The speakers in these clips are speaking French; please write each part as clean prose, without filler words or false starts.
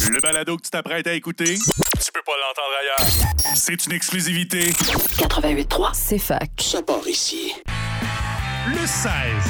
Le balado que tu t'apprêtes à écouter, tu peux pas l'entendre ailleurs. C'est une exclusivité. 88.3, c'est fac. Ça part ici. Le 16.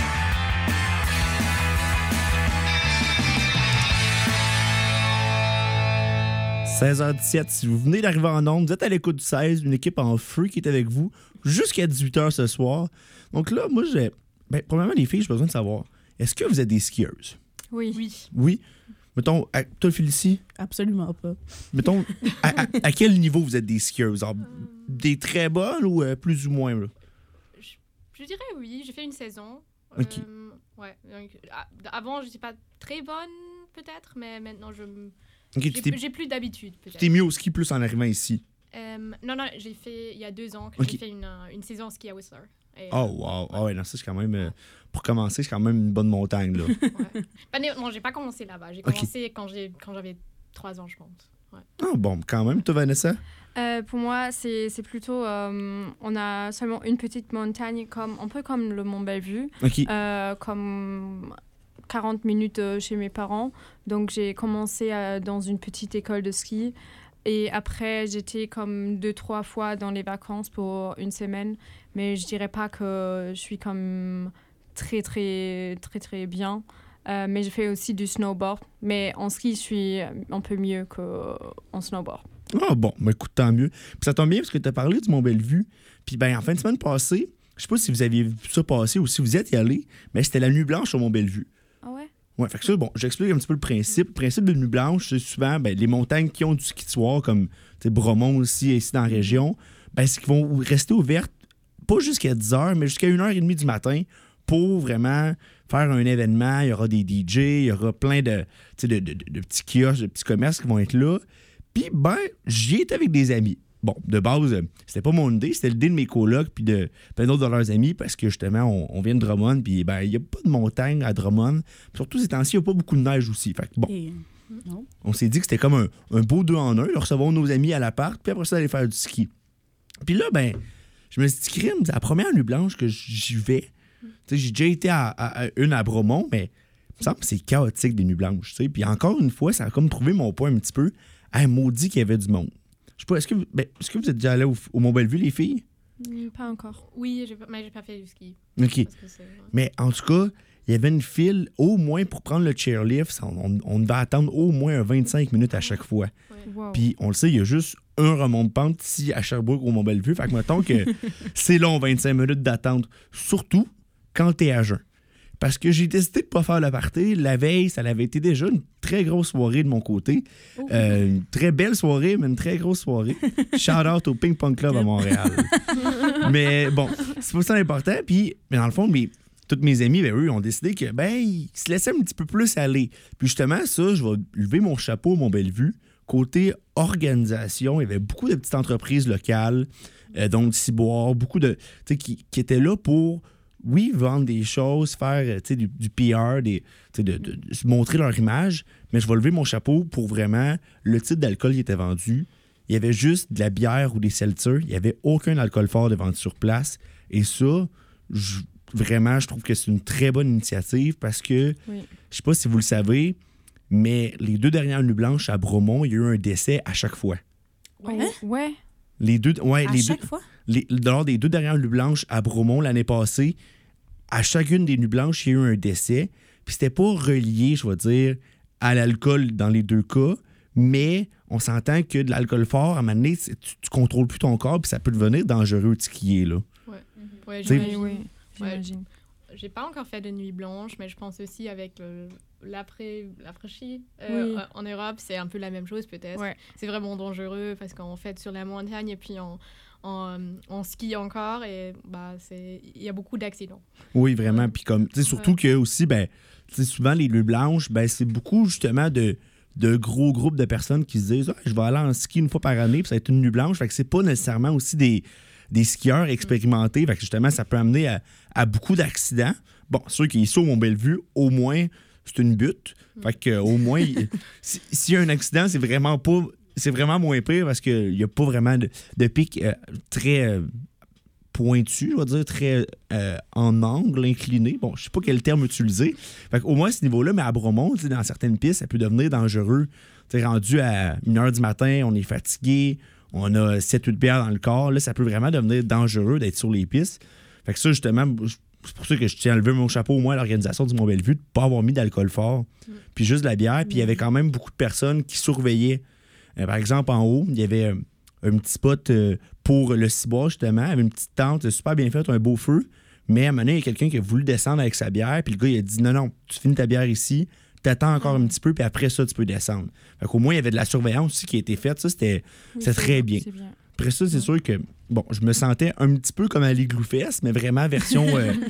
« 16h17, si vous venez d'arriver en onde, vous êtes à l'écoute du 16, une équipe en feu qui est avec vous jusqu'à 18h ce soir. Donc là, moi, premièrement, les filles, j'ai besoin de savoir, est-ce que vous êtes des skieuses? Oui. Oui. Mettons, toi, Félicie? Absolument pas. Mettons, à quel niveau vous êtes des skieuses? Genre, des très bonnes ou plus ou moins? Là? Je dirais oui, j'ai fait une saison. OK. Ouais. Donc, avant, je n'étais pas très bonne, peut-être, mais maintenant, OK, j'ai plus d'habitude, peut-être. Tu t'es mis au ski plus en arrivant ici? Non, j'ai fait, il y a 2 ans, que OK. j'ai fait une saison ski à Whistler. Et, Oh, wow. Ah ouais, non, ça, c'est quand même... pour commencer, c'est quand même une bonne montagne, là. ouais. Non, j'ai pas commencé là-bas. J'ai commencé quand j'avais 3 ans, je pense. Ouais. Ah bon, quand même. Toi, Vanessa? Pour moi, c'est plutôt... on a seulement une petite montagne, un peu comme le Mont Bellevue, OK. comme 40 minutes chez mes parents. Donc, j'ai commencé dans une petite école de ski. Et après, j'étais comme 2-3 fois dans les vacances pour une semaine. Mais je dirais pas que je suis comme très, très, très, très bien. Mais je fais aussi du snowboard. Mais en ski, je suis un peu mieux qu'en snowboard. Ah bon, ben écoute, tant mieux. Puis ça tombe bien parce que tu as parlé du Mont Bellevue. Puis ben en fin de semaine passée, je sais pas si vous aviez vu ça passer ou si vous y êtes allé, mais c'était la nuit blanche au Mont Bellevue. Ah ouais? Ouais, fait que ça, bon, j'explique un petit peu le principe. Le principe de nuit blanche, c'est souvent les montagnes qui ont du ski de soir, comme Bromont aussi, ici dans la région, c'est qu'ils vont rester ouvertes, pas jusqu'à 10h, mais jusqu'à 1h30 du matin pour vraiment faire un événement. Il y aura des DJ, il y aura plein de petits kiosques, de petits commerces qui vont être là. Puis, j'y étais avec des amis. Bon, de base, c'était pas mon idée, c'était l'idée de mes colocs puis de plein d'autres de leurs amis parce que justement, on vient de Drummond puis il n'y a pas de montagne à Drummond. Puis surtout, ces temps-ci, il n'y a pas beaucoup de neige aussi. Fait que bon, Non. on s'est dit que c'était comme un beau 2 en 1. Nous recevons nos amis à l'appart puis après ça, aller faire du ski. Puis là, je me suis dit, crime, c'est la première nuit blanche que j'y vais. T'sais, j'ai déjà été à une à Bromont, mais il me semble que c'est chaotique des nuits blanches. T'sais. Puis encore une fois, ça a comme trouvé mon point un petit peu. Maudit qu'il y avait du monde. Je sais pas, est-ce que vous êtes déjà allés au Mont Bellevue, les filles? Pas encore. Oui, mais j'ai pas fait du ski. OK. Parce que Mais en tout cas, il y avait une file au moins pour prendre le chairlift. On devait attendre au moins 25 minutes à chaque fois. Ouais. Wow. Puis on le sait, il y a juste un remont de pente ici à Sherbrooke au Mont Bellevue. Fait que mettons que c'est long, 25 minutes d'attente. Surtout quand t'es à jeun. Parce que j'ai décidé de ne pas faire le party. La veille, ça avait été déjà une très grosse soirée de mon côté. Une très belle soirée, mais une très grosse soirée. Shout-out au Ping Pong Club à Montréal. Mais bon, c'est pas ça l'important. Puis, mais dans le fond, tous mes amis, eux, ont décidé que ils se laissaient un petit peu plus aller. Puis justement, ça, je vais lever mon chapeau, mon Bellevue. Côté organisation, il y avait beaucoup de petites entreprises locales, dont le Ciboire, beaucoup de qui étaient là pour... Oui, vendre des choses, faire du PR, de montrer leur image, mais je vais lever mon chapeau pour vraiment le type d'alcool qui était vendu. Il y avait juste de la bière ou des seltzers. Il n'y avait aucun alcool fort de vendu sur place. Et ça, vraiment, je trouve que c'est une très bonne initiative parce que, Oui. je sais pas si vous le savez, mais les 2 dernières nuits blanches à Bromont, il y a eu un décès à chaque fois. Ouais. Chaque fois? Lors des 2 dernières nuits blanches à Bromont l'année passée, à chacune des nuits blanches, il y a eu un décès. Puis c'était pas relié, je vais dire, à l'alcool dans les 2 cas, mais on s'entend que de l'alcool fort, à un moment donné, tu contrôles plus ton corps, puis ça peut devenir dangereux de skier, là. Ouais, T'sais, j'imagine. Oui, j'imagine. J'ai pas encore fait de nuit blanche, mais je pense aussi avec l'après-ski Oui. en Europe, c'est un peu la même chose peut-être. Ouais. C'est vraiment dangereux parce qu'en fait sur la montagne et puis on skie encore et il y a beaucoup d'accidents. Oui, vraiment. Puis comme, surtout que aussi, souvent les nuits blanches, c'est beaucoup justement de gros groupes de personnes qui se disent je vais aller en ski une fois par année, puis ça va être une nuit blanche. Fait que c'est pas nécessairement aussi des skieurs expérimentés. Fait que justement, ça peut amener à beaucoup d'accidents. Bon, c'est sûr qu'ici au Mont Bellevue, au moins, c'est une butte. Fait que au moins, s'il y a un accident, c'est vraiment moins pire parce qu'il n'y a pas vraiment de pic très pointu, je vais dire, très en angle, incliné. Bon, je sais pas quel terme utiliser. Fait qu'au moins, à ce niveau-là, mais à Bromont, dans certaines pistes, ça peut devenir dangereux T'es rendu à 1h du matin, on est fatigué, on a 7-8 bières dans le corps. Là, ça peut vraiment devenir dangereux d'être sur les pistes. Fait que ça, justement, c'est pour ça que je tiens à lever mon chapeau au moins à l'organisation du Mont-Bellevue de ne pas avoir mis d'alcool fort, puis juste de la bière. Puis il y avait quand même beaucoup de personnes qui surveillaient. Par exemple, en haut, il y avait un petit spot pour le ciboire, justement. Il y avait une petite tente super bien faite, un beau feu. Mais à un moment donné, il y a quelqu'un qui a voulu descendre avec sa bière, puis le gars, il a dit non, tu finis ta bière ici, t'attends encore un petit peu, puis après ça, tu peux descendre. Fait qu'au moins, il y avait de la surveillance aussi qui a été faite. Ça, c'était très bien. Après ça, c'est sûr que, bon, je me sentais un petit peu comme à l'Igloo Fest, mais vraiment version,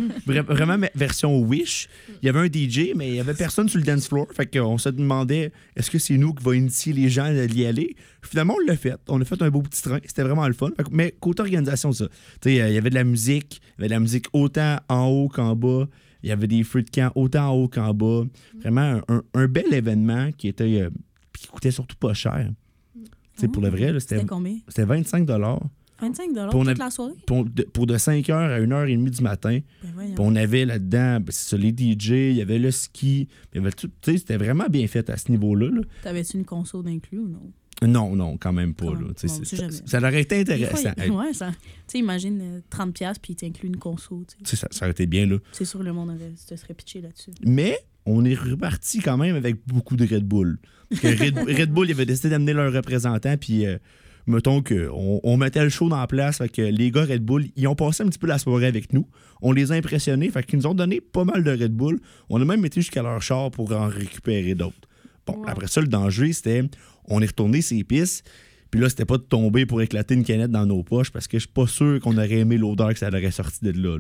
version Wish. Il y avait un DJ, mais il n'y avait personne sur le dance floor. Fait qu'on se demandait, est-ce que c'est nous qui va initier les gens à y aller? Finalement, on l'a fait. On a fait un beau petit train. C'était vraiment le fun. Mais côté organisation, ça. Tu sais, il y avait de la musique. Il y avait de la musique autant en haut qu'en bas. Il y avait des feux de camp autant en haut qu'en bas. Vraiment un bel événement qui coûtait surtout pas cher. Pour le vrai, là, c'était combien? C'était 25 $25 pour toute la soirée? Pour de 5h à 1h30 du matin. Puis on avait là-dedans, c'est ça, les DJ, il y avait le ski, il y avait tout. Tu sais, c'était vraiment bien fait à ce niveau-là. Là. T'avais-tu une console d'inclus ou non? Non, quand même pas. Là. Ça aurait été intéressant. Ouais, ça. Tu sais, imagine 30$ puis t'inclus une console. Ça aurait été bien, là. C'est sûr, le monde se serait pitché là-dessus. Mais on est reparti quand même avec beaucoup de Red Bull. Parce que Red Bull, il avait décidé d'amener leur représentant, puis mettons qu'on mettait le show dans la place. Fait que les gars Red Bull, ils ont passé un petit peu la soirée avec nous. On les a impressionnés, fait qu'ils nous ont donné pas mal de Red Bull. On a même été jusqu'à leur char pour en récupérer d'autres. Bon, Après ça, le danger, c'était on est retourné ces pistes, puis là, c'était pas de tomber pour éclater une canette dans nos poches, parce que je suis pas sûr qu'on aurait aimé l'odeur que ça aurait sorti de là.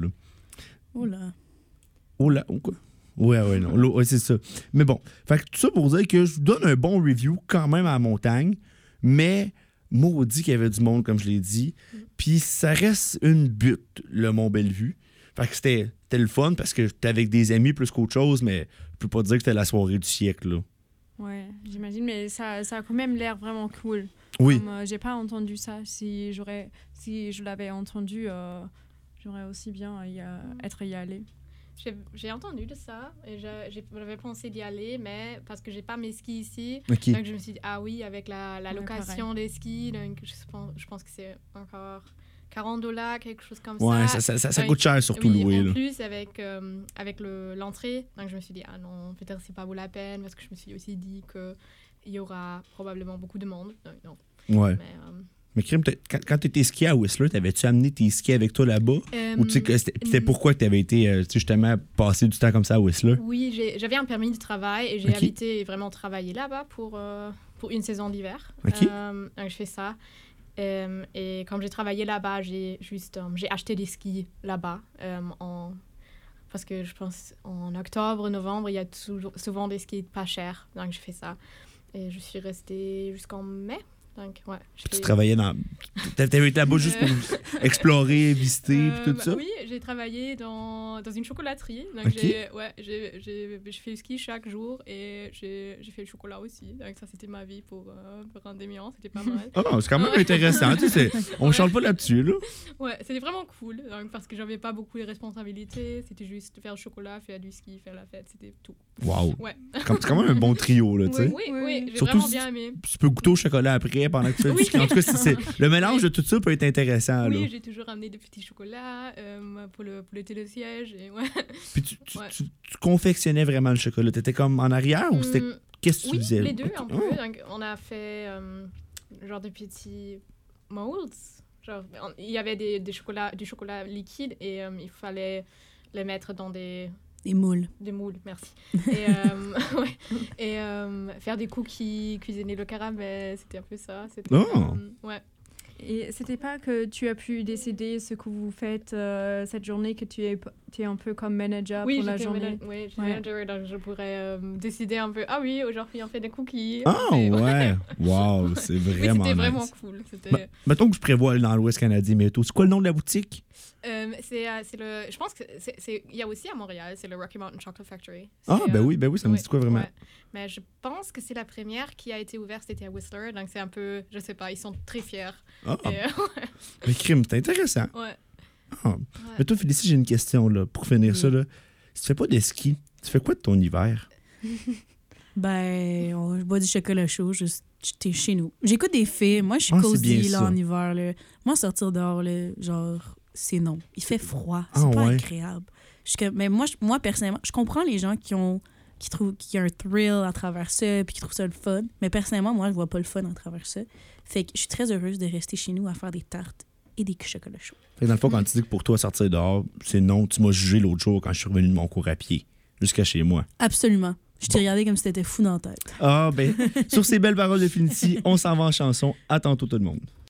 Oh là. Oh là, ou quoi? Ouais, non. Ouais, c'est ça. Mais bon, fait que tout ça pour dire que je vous donne un bon review quand même à la montagne, mais maudit qu'il y avait du monde, comme je l'ai dit. Puis ça reste une butte, le Mont-Bellevue. Fait que c'était le fun parce que j'étais avec des amis plus qu'autre chose, mais je peux pas dire que c'était la soirée du siècle, là. Ouais, j'imagine, mais ça a quand même l'air vraiment cool. Oui. Comme, j'ai pas entendu ça. Si je l'avais entendu, j'aurais aussi bien être y allé. J'ai entendu de ça et j'avais pensé d'y aller, mais parce que j'ai pas mes skis ici, Okay. donc je me suis dit oui, avec la location des skis, donc je pense que c'est encore $40, quelque chose comme ouais, ça. ça coûte cher surtout louer. En là. plus avec l'entrée, donc je me suis dit non, peut-être c'est pas vaut la peine parce que je me suis aussi dit que il y aura probablement beaucoup de monde. Donc, non. Ouais. Mais Crime, quand tu étais skié à Whistler, t'avais-tu amené tes skis avec toi là-bas? Ou tu sais, c'était pourquoi que tu avais été justement passé du temps comme ça à Whistler? Oui, j'avais un permis de travail et j'ai habité et vraiment travaillé là-bas pour une saison d'hiver. Okay. Donc je fais ça. Et quand j'ai travaillé là-bas, j'ai acheté des skis là-bas. Parce que je pense en octobre, novembre, il y a souvent des skis pas chers. Donc je fais ça. Et je suis restée jusqu'en mai. Donc, ouais, tu travaillais dans... T'avais été là-bas juste pour explorer, visiter, puis tout ça? Oui, j'ai travaillé dans une chocolaterie. Donc, j'ai fait le ski chaque jour et j'ai fait le chocolat aussi. Donc, ça, c'était ma vie pour un demi-an. C'était pas mal. Oh, c'est quand même intéressant. Tu sais, on ne change pas là-dessus, là. Ouais, c'était vraiment cool. Donc, parce que j'avais pas beaucoup de responsabilités. C'était juste faire le chocolat, faire du ski, faire la fête. C'était tout. Wow. Ouais. C'est quand même un bon trio, là, tu sais. Oui, j'ai surtout vraiment bien aimé. Tu peux goûter au chocolat après pendant que tu fais du ski. En tout cas, le mélange de tout ça peut être intéressant. Oui, là. j'ai toujours amené des petits chocolats pour le télésiège. Et ouais. Puis tu confectionnais vraiment le chocolat. T'étais comme en arrière ou c'était... Qu'est-ce que tu faisais? Oui, les deux, un peu. Donc, on a fait genre des petits molds. Genre, il y avait du chocolat liquide et il fallait les mettre dans des moules. Des moules, merci. Et faire des cookies, cuisiner le caramel, c'était un peu ça. C'était, ouais. Et c'était pas que tu as pu décider ce que vous faites cette journée, que tu es un peu comme manager pour la journée? Oui, je suis manager, donc je pourrais décider un peu, aujourd'hui on fait des cookies. Ouais! Wow, c'est vraiment c'était nice. Vraiment cool. Mettons que je prévois aller dans l'Ouest canadien bientôt. C'est quoi le nom de la boutique? Je pense que il y a aussi à Montréal, c'est le Rocky Mountain Chocolate Factory. Ben oui, ça me dit quoi vraiment? Ouais. Mais je pense que c'est la première qui a été ouverte, c'était à Whistler, donc c'est un peu, je sais pas, ils sont très fiers. Mais crime, c'est intéressant. Ouais. Mais toi, Félicie, j'ai une question là, pour finir ça. Là. Si tu fais pas de ski, tu fais quoi de ton hiver? Ben, je bois du chocolat chaud, juste, t'es chez nous. J'écoute des films. Moi, je suis Ah, c'est cosy bien là, ça. en hiver. Là. Moi, sortir dehors, là, genre, c'est non. Il fait froid. C'est Ah, pas ouais. agréable. Mais moi, personnellement, je comprends les gens qui trouvent qu'il y a un thrill à travers ça puis qui trouvent ça le fun. Mais personnellement, moi, je vois pas le fun à travers ça. Fait que je suis très heureuse de rester chez nous à faire des tartes et des chocolats chauds. Fait que dans le fond, quand tu dis que pour toi, sortir dehors, c'est non, tu m'as jugé l'autre jour quand je suis revenu de mon cours à pied, jusqu'à chez moi. Absolument. Je t'ai regardé comme si t'étais fou dans la tête. Ah, ben, sur ces belles paroles de Finity, on s'en va en chanson. À tantôt, tout le monde.